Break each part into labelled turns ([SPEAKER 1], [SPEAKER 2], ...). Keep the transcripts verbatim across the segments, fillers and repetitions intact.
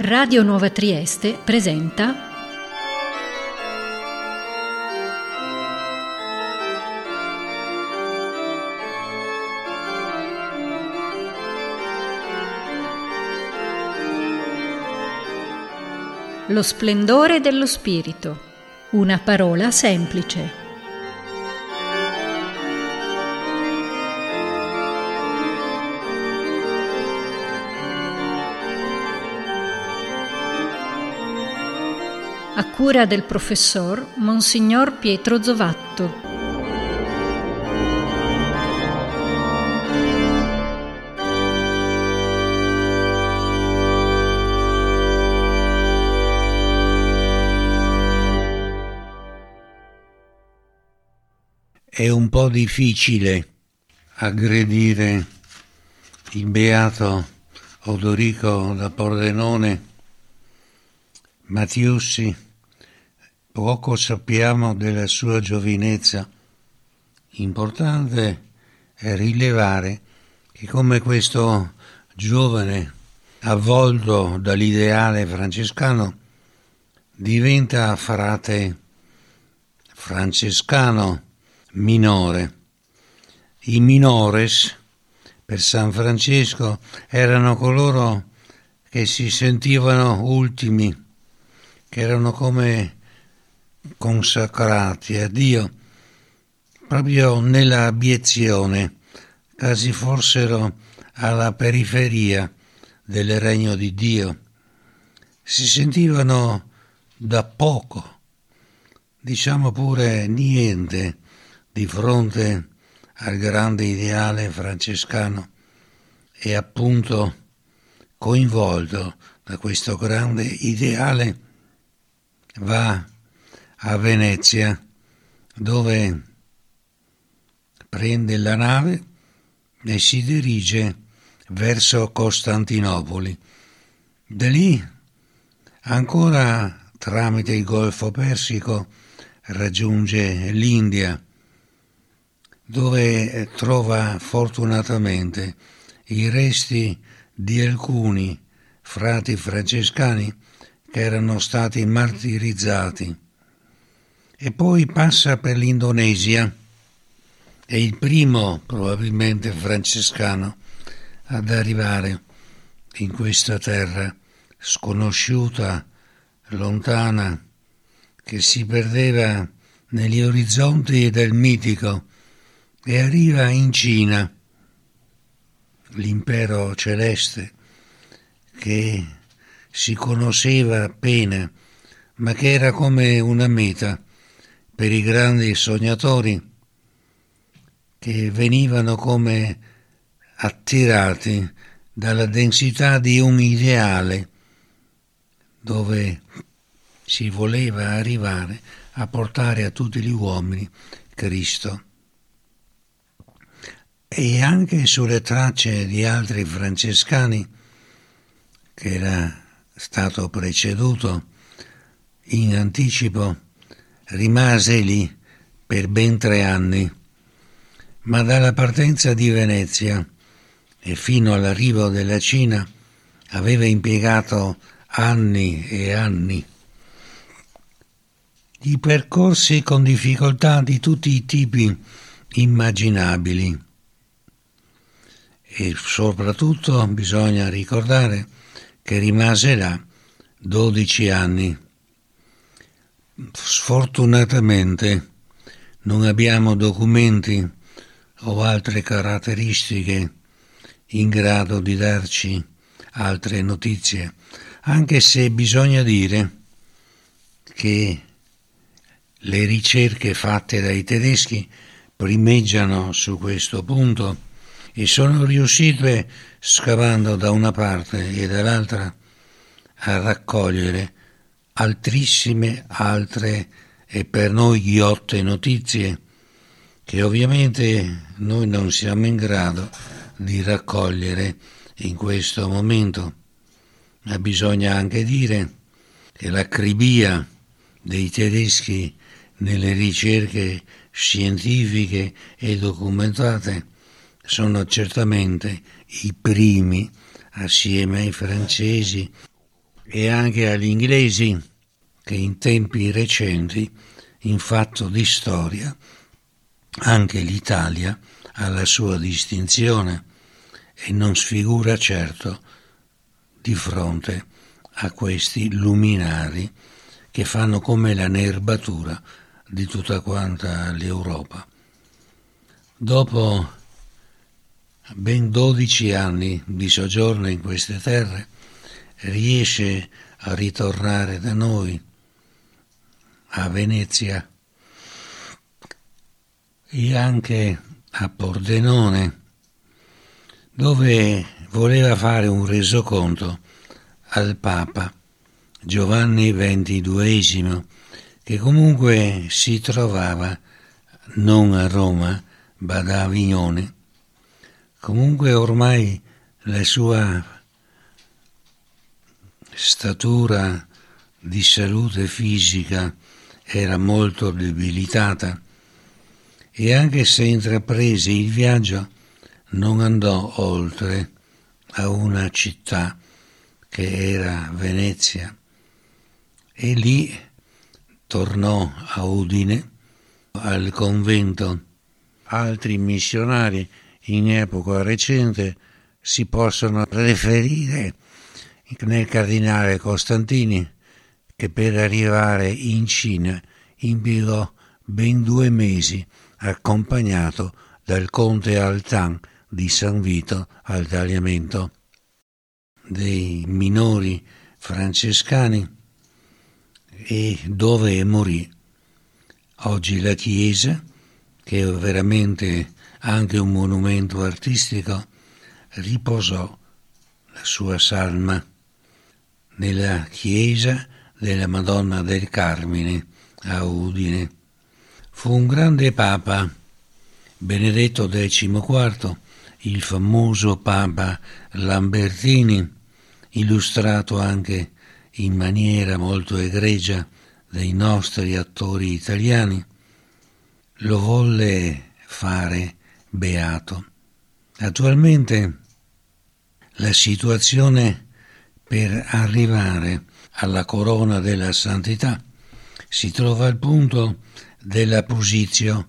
[SPEAKER 1] Radio Nuova Trieste presenta Lo splendore dello spirito, una parola semplice. A cura del professor Monsignor Pietro Zovatto.
[SPEAKER 2] È un po' difficile aggredire il beato Odorico da Pordenone. Mattiussi, poco sappiamo della sua giovinezza. Importante è rilevare che come questo giovane avvolto dall'ideale francescano diventa frate francescano minore. I minores per San Francesco erano coloro che si sentivano ultimi, che erano come consacrati a Dio proprio nella abiezione, quasi fossero alla periferia del regno di Dio. Si sentivano da poco, diciamo pure niente, di fronte al grande ideale francescano e appunto coinvolto da questo grande ideale va a Venezia, dove prende la nave e si dirige verso Costantinopoli. Da lì, ancora tramite il Golfo Persico, raggiunge l'India, dove trova fortunatamente i resti di alcuni frati francescani che erano stati martirizzati, e poi passa per l'Indonesia. È il primo probabilmente francescano ad arrivare in questa terra sconosciuta, lontana, che si perdeva negli orizzonti del mitico, e arriva in Cina, l'impero celeste che si conosceva appena, ma che era come una meta per i grandi sognatori che venivano come attirati dalla densità di un ideale dove si voleva arrivare a portare a tutti gli uomini Cristo. E anche sulle tracce di altri francescani che era stato preceduto in anticipo, rimase lì per ben tre anni, ma dalla partenza di Venezia e fino all'arrivo della Cina aveva impiegato anni e anni. I percorsi con difficoltà di tutti i tipi immaginabili. E soprattutto bisogna ricordare che rimase là dodici anni. Sfortunatamente non abbiamo documenti o altre caratteristiche in grado di darci altre notizie, anche se bisogna dire che le ricerche fatte dai tedeschi primeggiano su questo punto e sono riuscite, scavando da una parte e dall'altra, a raccogliere altrissime altre e per noi ghiotte notizie che ovviamente noi non siamo in grado di raccogliere in questo momento. Ma bisogna anche dire che l'acribia dei tedeschi nelle ricerche scientifiche e documentate sono certamente i primi, assieme ai francesi e anche agli inglesi, che in tempi recenti, in fatto di storia, anche l'Italia ha la sua distinzione e non sfigura certo di fronte a questi luminari che fanno come la nerbatura di tutta quanta l'Europa. Dopo ben dodici anni di soggiorno in queste terre, riesce a ritornare da noi, a Venezia e anche a Pordenone, dove voleva fare un resoconto al Papa Giovanni ventiduesimo, che comunque si trovava non a Roma, ma ad Avignone. Comunque ormai la sua statura di salute fisica era molto debilitata e anche se intraprese il viaggio non andò oltre a una città che era Venezia e lì tornò a Udine al convento. Altri missionari in epoca recente si possono riferire nel cardinale Costantini, che per arrivare in Cina impiegò ben due mesi accompagnato dal conte Altan di San Vito al Tagliamento. Dei minori francescani e dove morì. Oggi la chiesa, che è veramente anche un monumento artistico, riposò la sua salma nella chiesa della Madonna del Carmine a Udine. Fu un grande papa, Benedetto diciquattro, il famoso Papa Lambertini, illustrato anche in maniera molto egregia dai nostri attori italiani, lo volle fare beato. Attualmente la situazione per arrivare alla corona della santità si trova al punto della posizio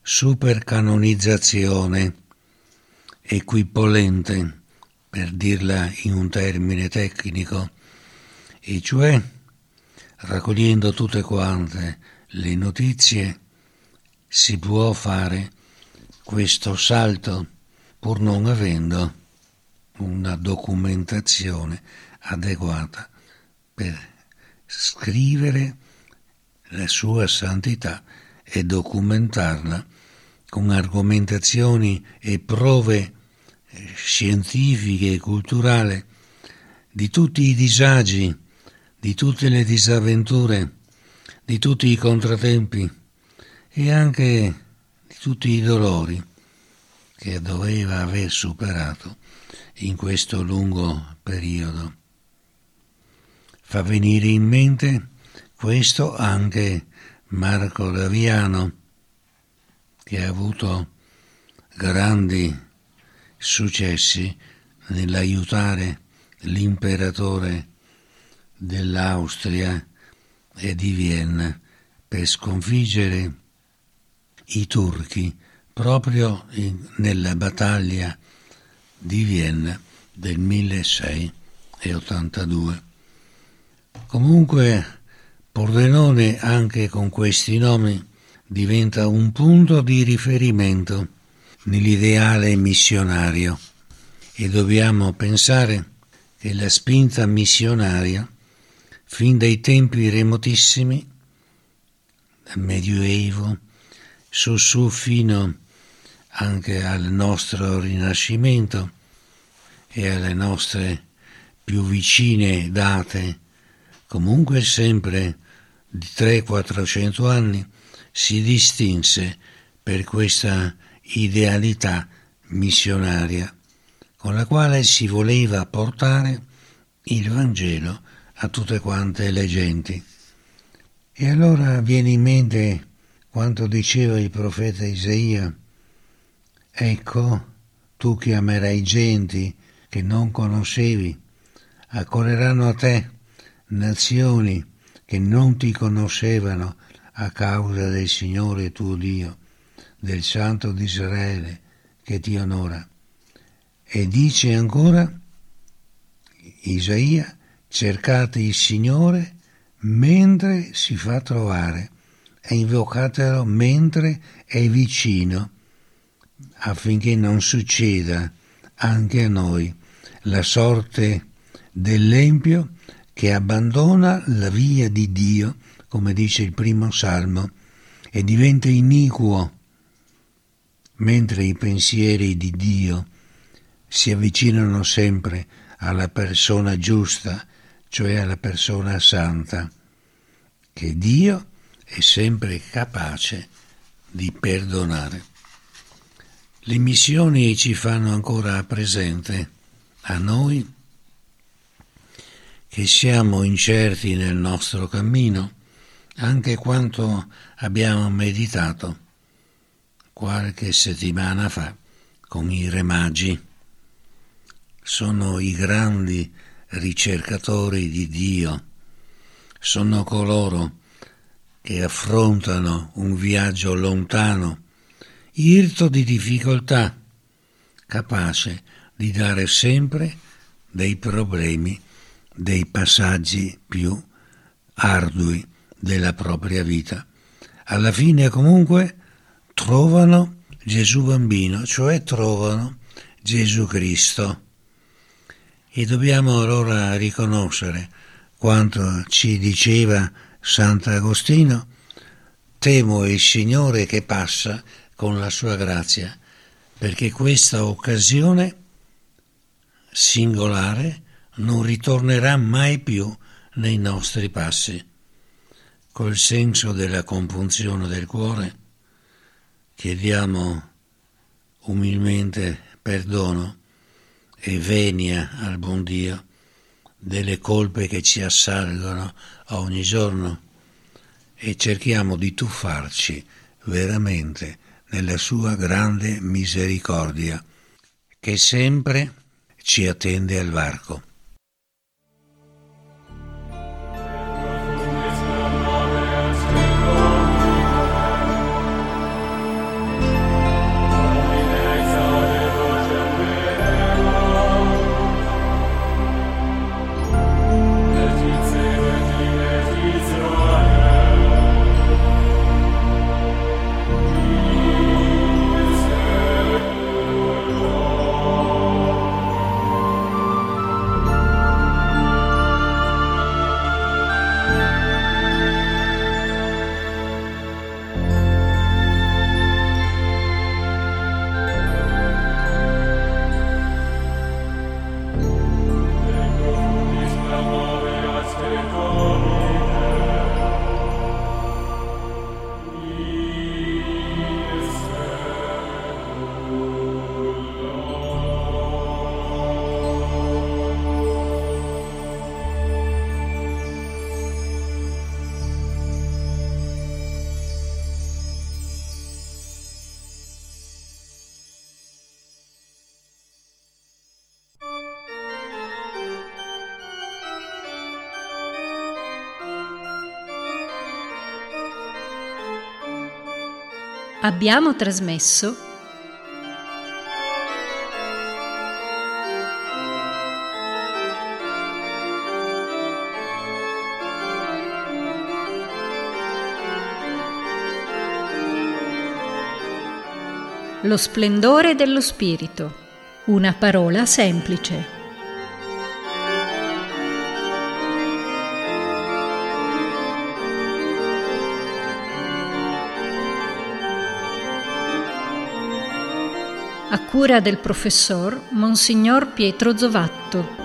[SPEAKER 2] supercanonizzazione equipolente, per dirla in un termine tecnico, e cioè raccogliendo tutte quante le notizie si può fare questo salto pur non avendo una documentazione adeguata per scrivere la sua santità e documentarla con argomentazioni e prove scientifiche e culturali di tutti i disagi, di tutte le disavventure, di tutti i contratempi e anche di tutti i dolori che doveva aver superato in questo lungo periodo. Fa venire in mente questo anche Marco Daviano, che ha avuto grandi successi nell'aiutare l'imperatore dell'Austria e di Vienna per sconfiggere i turchi proprio in, nella battaglia di Vienna del milleseicentottantadue. Comunque Pordenone, anche con questi nomi, diventa un punto di riferimento nell'ideale missionario e dobbiamo pensare che la spinta missionaria, fin dai tempi remotissimi, dal Medioevo, su su fino anche al nostro Rinascimento e alle nostre più vicine date, comunque sempre di trecento-quattrocento anni, si distinse per questa idealità missionaria con la quale si voleva portare il Vangelo a tutte quante le genti. E allora viene in mente quanto diceva il profeta Isaia: ecco, tu chiamerai genti che non conoscevi, accorreranno a te nazioni che non ti conoscevano a causa del Signore tuo Dio, del Santo di Israele che ti onora. E dice ancora Isaia: cercate il Signore mentre si fa trovare e invocatelo mentre è vicino, affinché non succeda anche a noi la sorte dell'empio che abbandona la via di Dio, come dice il primo salmo, e diventa iniquo, mentre i pensieri di Dio si avvicinano sempre alla persona giusta, cioè alla persona santa, che Dio è sempre capace di perdonare. Le missioni ci fanno ancora presente a noi che siamo incerti nel nostro cammino, anche quanto abbiamo meditato qualche settimana fa con i Re Magi. Sono i grandi ricercatori di Dio, sono coloro che affrontano un viaggio lontano, irto di difficoltà, capace di dare sempre dei problemi, dei passaggi più ardui della propria vita. Alla fine comunque trovano Gesù bambino, cioè trovano Gesù Cristo. E dobbiamo allora riconoscere quanto ci diceva Sant'Agostino: temo il Signore che passa con la sua grazia, perché questa occasione singolare non ritornerà mai più nei nostri passi. Col senso della compunzione del cuore chiediamo umilmente perdono e venia al buon Dio delle colpe che ci assalgono ogni giorno e cerchiamo di tuffarci veramente nella sua grande misericordia che sempre ci attende al varco.
[SPEAKER 1] Abbiamo trasmesso Lo splendore dello Spirito, una parola semplice. A cura del professor Monsignor Pietro Zovatto.